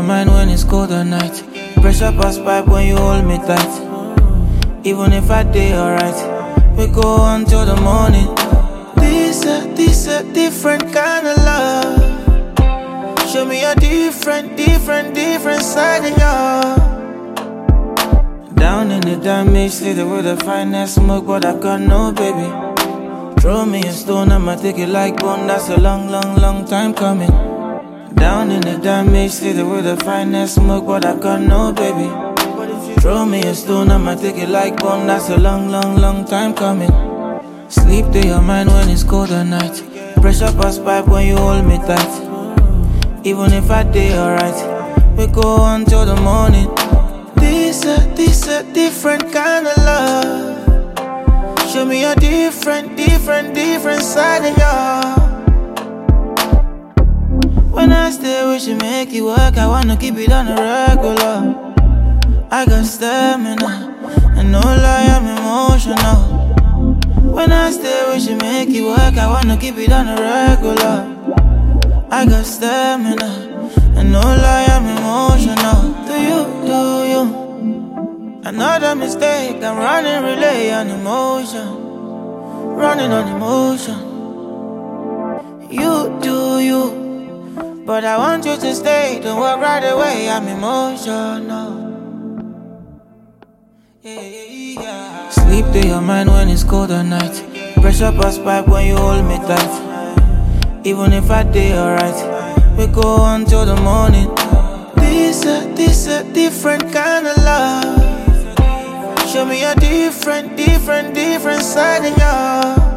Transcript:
mind when it's cold at night. Pressure pass pipe when you hold me tight. Even if I day alright, we go until the morning. This a different kind of love. Show me a different side of you. Down in the damage city with the finest smoke, but I got no baby. Throw me a stone, I'ma take it like bone. That's a long time coming. Down in the damage city with the finest smoke, but I got no baby. Throw me a stone, I'ma take it like bone. That's a long time coming. Sleep to your mind when it's cold at night. Pressure pass pipe when you hold me tight. Even if I day alright, we go until the morning. This a different kind of love. Show me a different side of you. When I stay with you, make it work. I wanna keep it on a regular. I got stamina, and no lie, I'm emotional. When I stay with you, make it work. I wanna keep it on a regular. I got stamina, and no lie, I'm emotional. Do you? Another mistake, I'm running relay on emotion. Running on emotion. You do you, but I want you to stay. Don't walk right away, I'm emotional. Yeah. Sleep to your mind when it's cold at night. Pressure pass pipe when you hold me tight. Even if I day alright, we go until the morning. This a different kind of love. Show me a different side of you.